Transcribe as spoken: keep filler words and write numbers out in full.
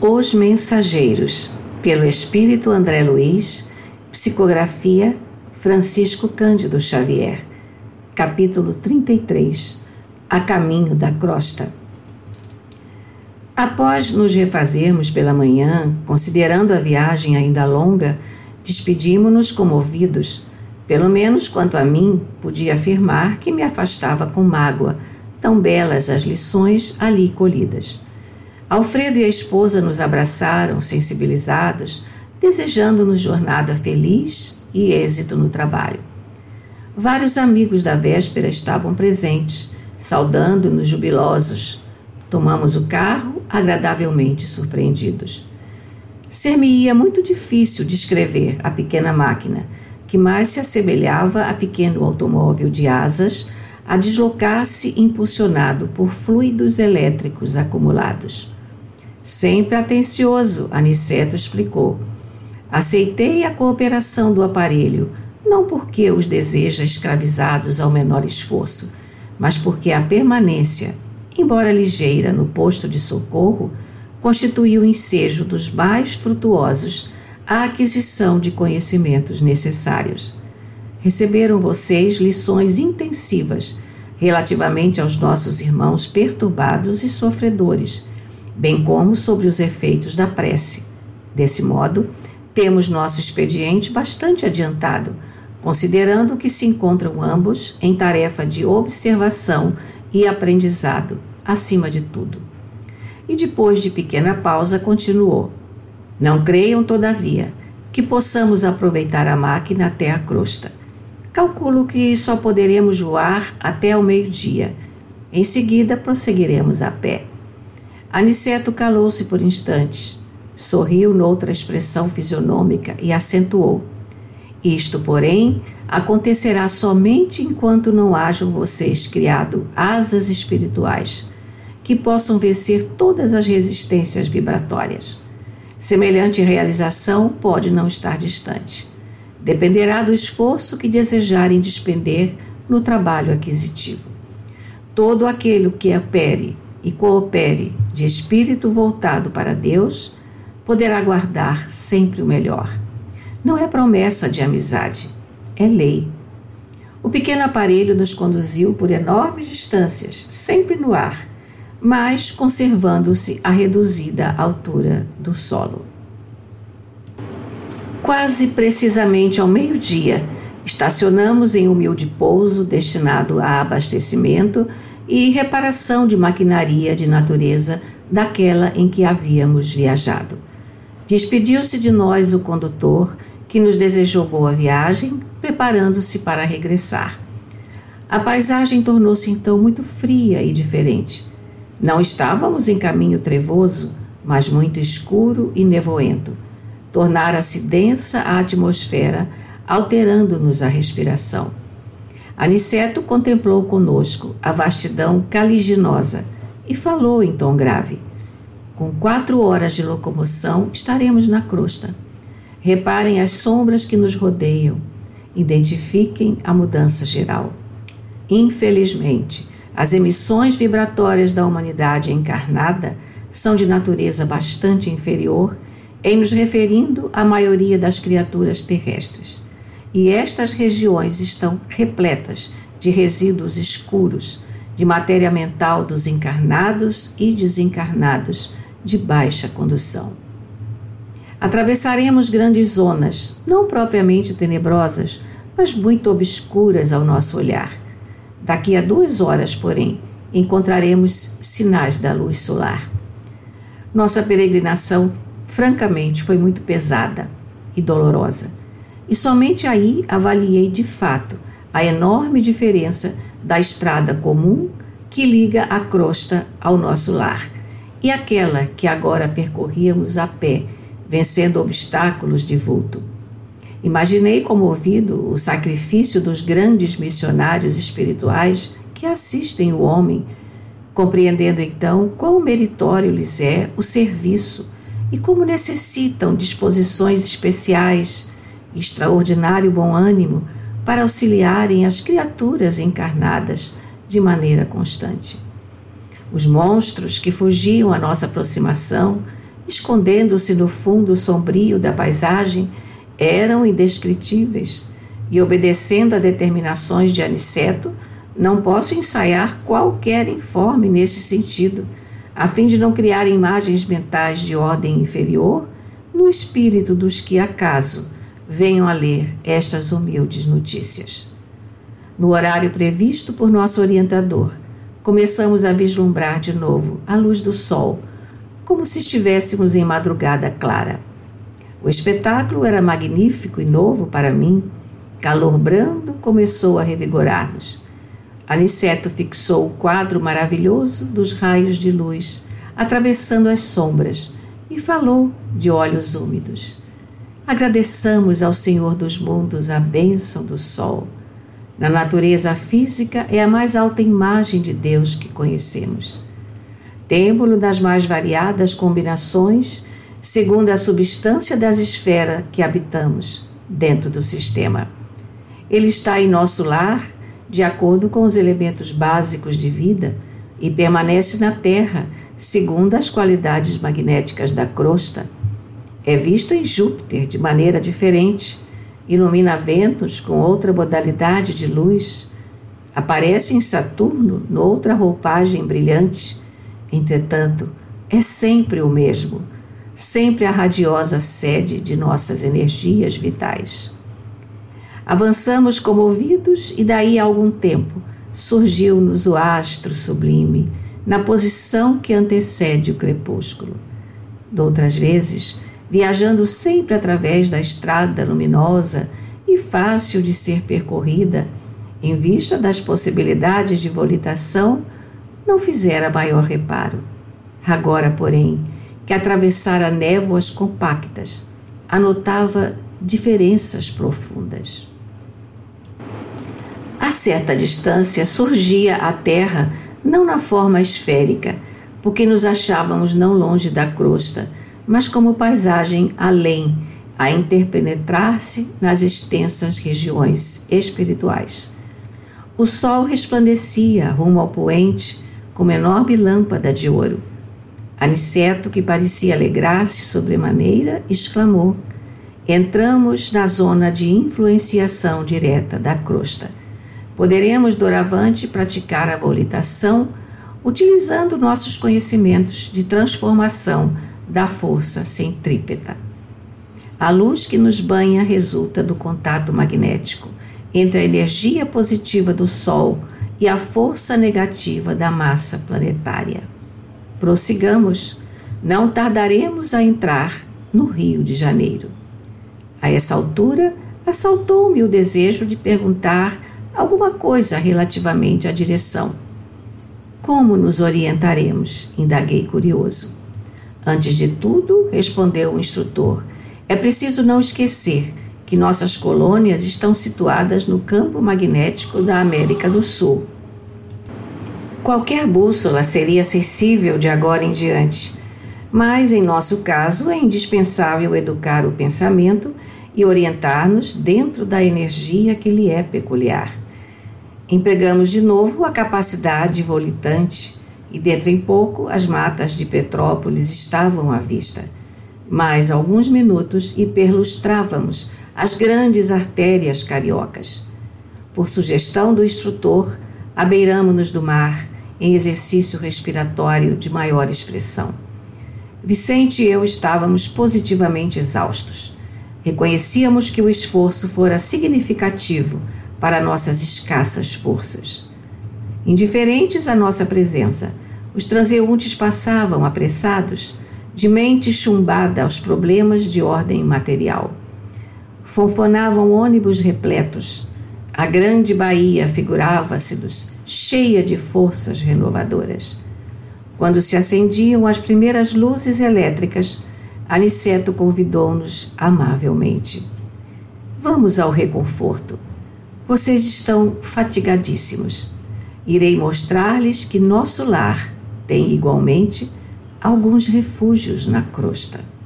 Os Mensageiros, pelo Espírito André Luiz, psicografia Francisco Cândido Xavier, capítulo trinta e três, A Caminho da Crosta. Após nos refazermos pela manhã, considerando a viagem ainda longa, despedimo-nos comovidos. Pelo menos quanto a mim, podia afirmar que me afastava com mágoa, tão belas as lições ali colhidas. Alfredo e a esposa nos abraçaram, sensibilizados, desejando-nos jornada feliz e êxito no trabalho. Vários amigos da véspera estavam presentes, saudando-nos jubilosos. Tomamos o carro, agradavelmente surpreendidos. Ser-me-ia muito difícil descrever a pequena máquina, que mais se assemelhava a pequeno automóvel de asas, a deslocar-se impulsionado por fluidos elétricos acumulados. Sempre atencioso, Aniceto explicou. Aceitei a cooperação do aparelho, não porque os deseja escravizados ao menor esforço, mas porque a permanência, embora ligeira no posto de socorro, constitui o ensejo dos mais frutuosos à aquisição de conhecimentos necessários. Receberam vocês lições intensivas relativamente aos nossos irmãos perturbados e sofredores, bem como sobre os efeitos da prece. Desse modo, temos nosso expediente bastante adiantado, considerando que se encontram ambos em tarefa de observação e aprendizado, acima de tudo. E depois de pequena pausa, continuou. Não creiam, todavia, que possamos aproveitar a máquina até a crosta. Calculo que só poderemos voar até ao meio-dia. Em seguida, prosseguiremos a pé. Aniceto calou-se por instantes, sorriu noutra expressão fisionômica e acentuou. Isto, porém, acontecerá somente enquanto não hajam vocês criado asas espirituais, que possam vencer todas as resistências vibratórias. Semelhante realização pode não estar distante. Dependerá do esforço que desejarem despender no trabalho aquisitivo. Todo aquele que opere e coopere de espírito voltado para Deus, poderá guardar sempre o melhor. Não é promessa de amizade, é lei. O pequeno aparelho nos conduziu por enormes distâncias, sempre no ar, mas conservando-se a reduzida altura do solo. Quase precisamente ao meio-dia, estacionamos em humilde pouso destinado a abastecimento e reparação de maquinaria de natureza daquela em que havíamos viajado. Despediu-se de nós o condutor, que nos desejou boa viagem, preparando-se para regressar. A paisagem tornou-se então muito fria e diferente. Não estávamos em caminho trevoso, mas muito escuro e nevoento. Tornara-se densa a atmosfera, alterando-nos a respiração. Aniceto contemplou conosco a vastidão caliginosa e falou em tom grave. Com quatro horas de locomoção estaremos na crosta. Reparem as sombras que nos rodeiam. Identifiquem a mudança geral. Infelizmente, as emissões vibratórias da humanidade encarnada são de natureza bastante inferior em nos referindo à maioria das criaturas terrestres. E estas regiões estão repletas de resíduos escuros, de matéria mental dos encarnados e desencarnados de baixa condução. Atravessaremos grandes zonas, não propriamente tenebrosas, mas muito obscuras ao nosso olhar. Daqui a duas horas, porém, encontraremos sinais da luz solar. Nossa peregrinação, francamente, foi muito pesada e dolorosa. E somente aí avaliei de fato a enorme diferença da estrada comum que liga a crosta ao nosso lar e aquela que agora percorríamos a pé, vencendo obstáculos de vulto. Imaginei comovido o sacrifício dos grandes missionários espirituais que assistem o homem, compreendendo então quão meritório lhes é o serviço e como necessitam disposições especiais, extraordinário bom ânimo para auxiliarem as criaturas encarnadas de maneira constante. Os monstros que fugiam à nossa aproximação escondendo-se no fundo sombrio da paisagem, eram indescritíveis, e obedecendo a determinações de Aniceto, não posso ensaiar qualquer informe nesse sentido, a fim de não criar imagens mentais de ordem inferior no espírito dos que, acaso, venham a ler estas humildes notícias. No horário previsto por nosso orientador, começamos a vislumbrar de novo a luz do sol, como se estivéssemos em madrugada clara. O espetáculo era magnífico e novo para mim. Calor brando começou a revigorar-nos. Aniceto fixou o quadro maravilhoso dos raios de luz, atravessando as sombras, e falou de olhos úmidos. Agradeçamos ao Senhor dos mundos a bênção do sol. Na natureza física é a mais alta imagem de Deus que conhecemos. Temo-lo nas mais variadas combinações, segundo a substância das esferas que habitamos dentro do sistema. Ele está em nosso lar, de acordo com os elementos básicos de vida, e permanece na Terra, segundo as qualidades magnéticas da crosta. É visto em Júpiter de maneira diferente, ilumina ventos com outra modalidade de luz, aparece em Saturno noutra roupagem brilhante. Entretanto, é sempre o mesmo, sempre a radiosa sede de nossas energias vitais. Avançamos comovidos e daí a algum tempo surgiu-nos o astro sublime na posição que antecede o crepúsculo. Doutras vezes, viajando sempre através da estrada luminosa e fácil de ser percorrida, em vista das possibilidades de volitação, não fizera maior reparo. Agora, porém, que atravessara névoas compactas, anotava diferenças profundas. A certa distância surgia a Terra não na forma esférica, porque nos achávamos não longe da crosta, mas como paisagem além, a interpenetrar-se nas extensas regiões espirituais. O sol resplandecia rumo ao poente com uma enorme lâmpada de ouro. Aniceto, que parecia alegrar-se sobremaneira, exclamou: entramos na zona de influenciação direta da crosta. Poderemos doravante praticar a volitação utilizando nossos conhecimentos de transformação da força centrípeta. A luz que nos banha resulta do contato magnético entre a energia positiva do Sol e a força negativa da massa planetária. Prossigamos, não tardaremos a entrar no Rio de Janeiro. A essa altura, assaltou-me o desejo de perguntar alguma coisa relativamente à direção. Como nos orientaremos? Indaguei curioso. Antes de tudo, respondeu o instrutor, é preciso não esquecer que nossas colônias estão situadas no campo magnético da América do Sul. Qualquer bússola seria acessível de agora em diante, mas em nosso caso é indispensável educar o pensamento e orientar-nos dentro da energia que lhe é peculiar. Empregamos de novo a capacidade volitante e dentro em pouco as matas de Petrópolis estavam à vista. Mais alguns minutos e perlustrávamos as grandes artérias cariocas. Por sugestão do instrutor, abeiramo-nos do mar em exercício respiratório de maior expressão. Vicente e eu estávamos positivamente exaustos. Reconhecíamos que o esforço fora significativo para nossas escassas forças. Indiferentes à nossa presença, os transeuntes passavam apressados, de mente chumbada aos problemas de ordem material. Fonfonavam ônibus repletos. A grande Bahia figurava-se-nos cheia de forças renovadoras. Quando se acendiam as primeiras luzes elétricas, Aniceto convidou-nos amavelmente. Vamos ao reconforto. Vocês estão fatigadíssimos. Irei mostrar-lhes que nosso lar tem igualmente alguns refúgios na crosta.